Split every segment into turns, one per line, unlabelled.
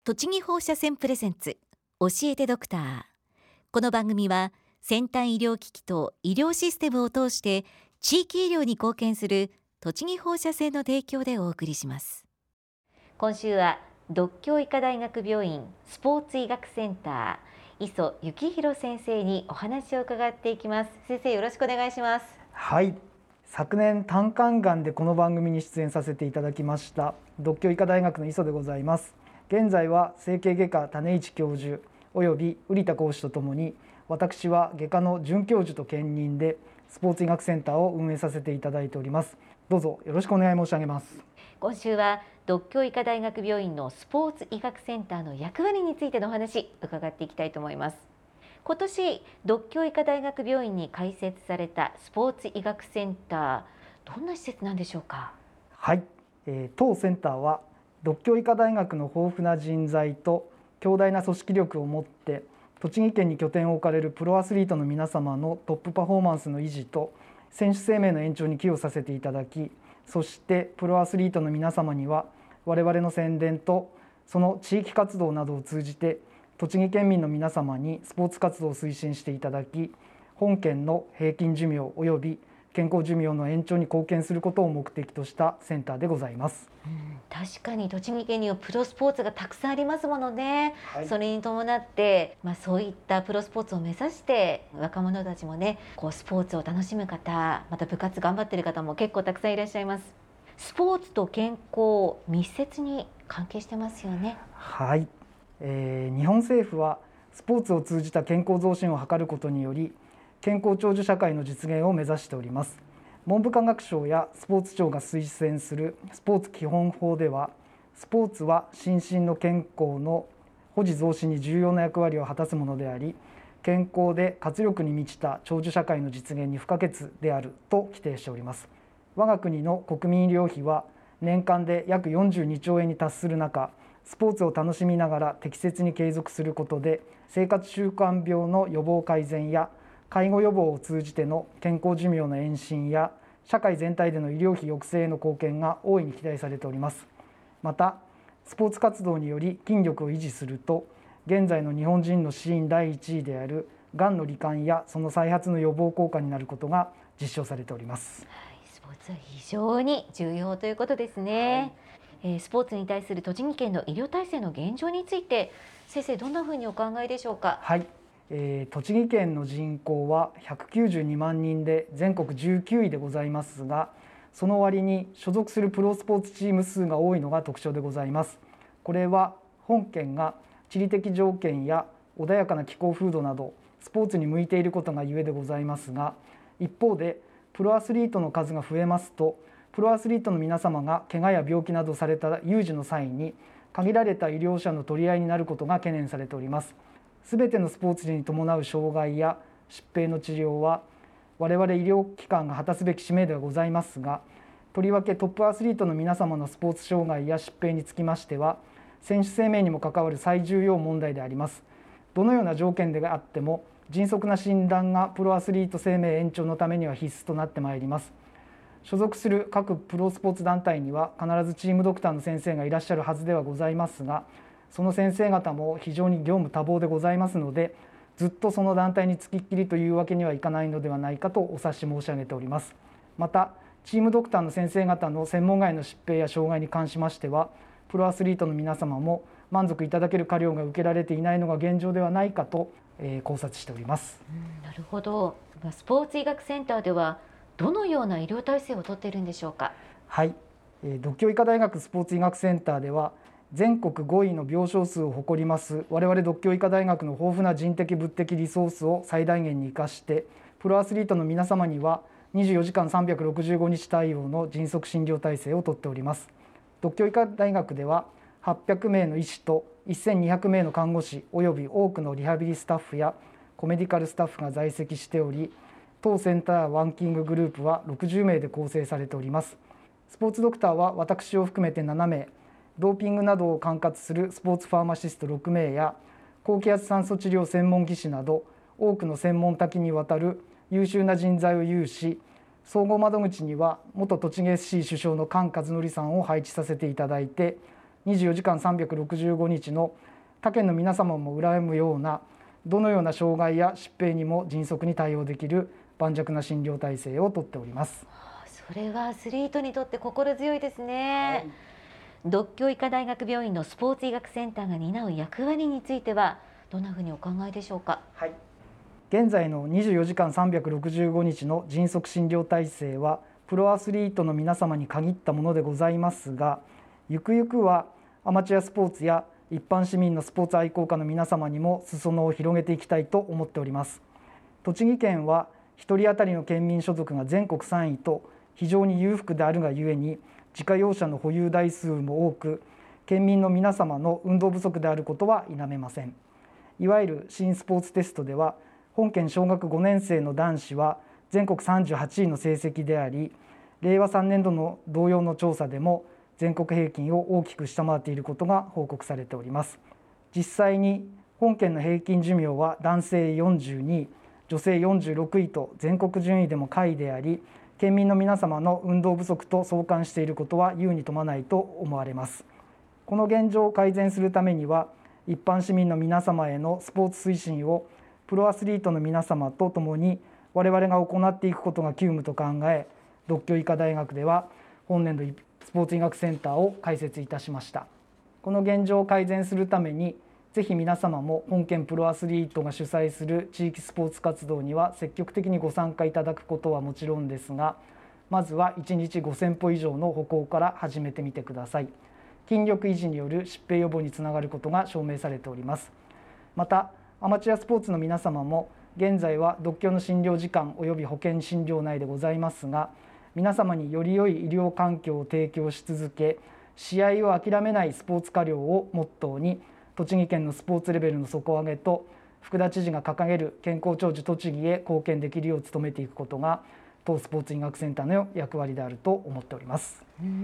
栃木放射線プレゼンツ教えてドクター。この番組は先端医療機器と医療システムを通して地域医療に貢献する栃木放射線の提供でお送りします。今週は獨協医科大学病院スポーツ医学センター磯幸弘先生にお話を伺っていきます。先生、よろしくお願いします。
はい、昨年胆管がんでこの番組に出演させていただきました独協医科大学の磯でございます。現在は整形外科種市教授および瓜田講師とともに、私は外科の准教授と兼任でスポーツ医学センターを運営させていただいております。どうぞよろしくお願い申し上げます。
今週は独協医科大学病院のスポーツ医学センターの役割についてのお話伺っていきたいと思います。今年独協医科大学病院に開設されたスポーツ医学センター、どんな施設なんでしょうか？
はい、当センターは独協医科大学の豊富な人材と強大な組織力を持って栃木県に拠点を置かれるプロアスリートの皆様のトップパフォーマンスの維持と選手生命の延長に寄与させていただき、そしてプロアスリートの皆様には我々の宣伝とその地域活動などを通じて栃木県民の皆様にスポーツ活動を推進していただき、本県の平均寿命および健康寿命の延長に貢献することを目的としたセンターでございます。
確かに栃木県にはプロスポーツがたくさんありますものね、
はい、
それに伴って、そういったプロスポーツを目指して若者たちもね、スポーツを楽しむ方、また部活頑張っている方も結構たくさんいらっしゃいます。スポーツと健康、密接に関係してますよね。
はい、日本政府はスポーツを通じた健康増進を図ることにより健康長寿社会の実現を目指しております。文部科学省やスポーツ庁が推薦するスポーツ基本法では、スポーツは心身の健康の保持増進に重要な役割を果たすものであり、健康で活力に満ちた長寿社会の実現に不可欠であると規定しております。我が国の国民医療費は年間で約42兆円に達する中、スポーツを楽しみながら適切に継続することで生活習慣病の予防改善や介護予防を通じての健康寿命の延伸や社会全体での医療費抑制への貢献が大いに期待されております。またスポーツ活動により筋力を維持すると、現在の日本人の死因第1位であるがんの罹患やその再発の予防効果になることが実証されております。
スポーツは非常に重要ということですね。スポーツに対する栃木県の医療体制の現状について、先生どんなふうにお考えでしょうか？
はい、栃木県の人口は192万人で全国19位でございますが、その割に所属するプロスポーツチーム数が多いのが特徴でございます。これは本県が地理的条件や穏やかな気候風土などスポーツに向いていることがゆえでございますが、一方でプロアスリートの数が増えますと、プロアスリートの皆様が怪我や病気などされた有事の際に限られた医療者の取り合いになることが懸念されております。すべてのスポーツに伴う障害や疾病の治療は我々医療機関が果たすべき使命ではございますが、とりわけトップアスリートの皆様のスポーツ障害や疾病につきましては選手生命にも関わる最重要問題であります。どのような条件であっても迅速な診断がプロアスリート生命延長のためには必須となってまいります。所属する各プロスポーツ団体には必ずチームドクターの先生がいらっしゃるはずではございますが、その先生方も非常に業務多忙でございますので、ずっとその団体につきっきりというわけにはいかないのではないかとお察し申し上げております。またチームドクターの先生方の専門外の疾病や障害に関しましては、プロアスリートの皆様も満足いただける科料が受けられていないのが現状ではないかと、考察しております。
なるほど。スポーツ医学センターではどのような医療体制をとっているんでしょうか？
はい、独協医科大学スポーツ医学センターでは全国5位の病床数を誇ります我々独協医科大学の豊富な人的物的リソースを最大限に生かして、プロアスリートの皆様には24時間365日対応の迅速診療体制をとっております。独協医科大学では800名の医師と1200名の看護師および多くのリハビリスタッフやコメディカルスタッフが在籍しており、当センターワーキンググループは60名で構成されております。スポーツドクターは私を含めて7名、ドーピングなどを管轄するスポーツファーマシスト6名や高気圧酸素治療専門技師など多くの専門多岐にわたる優秀な人材を有し、総合窓口には元栃木 SC 首相の菅和則さんを配置させていただいて、 24時間365日の他県の皆様も羨むようなどのような障害や疾病にも迅速に対応できる盤石な診療体制をとっております。
それはアスリートにとって心強いですね。獨協医科大学病院のスポーツ医学センターが担う役割についてはどんなふうにお考えでしょうか。
現在の24時間365日の迅速診療体制はプロアスリートの皆様に限ったものでございますが、ゆくゆくはアマチュアスポーツや一般市民のスポーツ愛好家の皆様にも裾野を広げていきたいと思っております。栃木県は1人当たりの県民所得が全国3位と非常に裕福であるがゆえに、自家用車の保有台数も多く、県民の皆様の運動不足であることは否めません。いわゆる新スポーツテストでは、本県小学5年生の男子は全国38位の成績であり、令和3年度の同様の調査でも全国平均を大きく下回っていることが報告されております。実際に本県の平均寿命は男性42位、女性46位と全国順位でも下位であり、県民の皆様の運動不足と相関していることは有に富まないと思われます。この現状を改善するためには、一般市民の皆様へのスポーツ推進をプロアスリートの皆様とともに我々が行っていくことが急務と考え、獨協医科大学では本年度スポーツ医学センターを開設いたしました。この現状を改善するために、ぜひ皆様も本県プロアスリートが主催する地域スポーツ活動には積極的にご参加いただくことはもちろんですが、まずは1日5000歩以上の歩行から始めてみてください。筋力維持による疾病予防につながることが証明されております。またアマチュアスポーツの皆様も現在は独協の診療時間及び保険診療内でございますが、皆様により良い医療環境を提供し続け、試合を諦めないスポーツ科療をモットーに、栃木県のスポーツレベルの底上げと福田知事が掲げる健康長寿栃木へ貢献できるよう努めていくことが当スポーツ医学センターの役割であると思っております。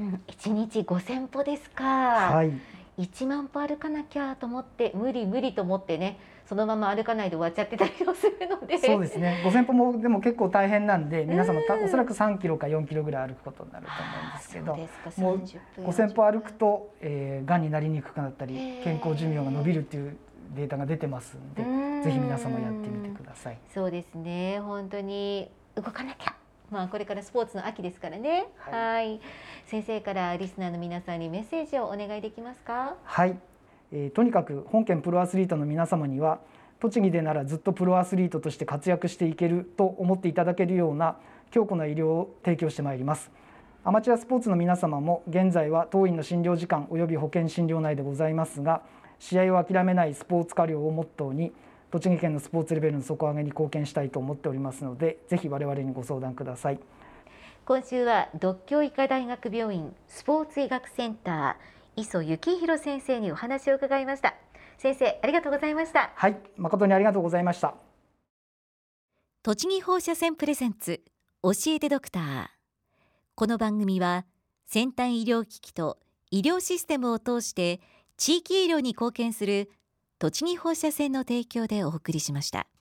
1日5000歩ですか。1万歩歩かなきゃと思って無理と思ってね、そのまま歩かないで終わっちゃってたりもするので。
そうですね、5000歩もでも結構大変なんで、皆様おそらく3キロか4キロぐらい歩くことになると思うんですけど、もう5000歩歩くとがんになりにくくなったり健康寿命が伸びるっていうデータが出てますんで、ぜひ皆様やってみてください。
そうですね、本当に動かなきゃ。これからスポーツの秋ですからね。先生からリスナーの皆さんにメッセージをお願いできますか。
とにかく本県プロアスリートの皆様には、栃木でならずっとプロアスリートとして活躍していけると思っていただけるような強固な医療を提供してまいります。アマチュアスポーツの皆様も現在は当院の診療時間及び保険診療内でございますが、試合を諦めないスポーツ科療をモットーに栃木県のスポーツレベルの底上げに貢献したいと思っておりますので、ぜひ我々にご相談ください。
今週は独協医科大学病院スポーツ医学センター磯幸弘先生にお話を伺いました。先生、ありがとうございました。
誠にありがとうございました。
栃木放射線プレゼンツ教えてドクター。この番組は先端医療機器と医療システムを通して地域医療に貢献する栃木放射線の提供でお送りしました。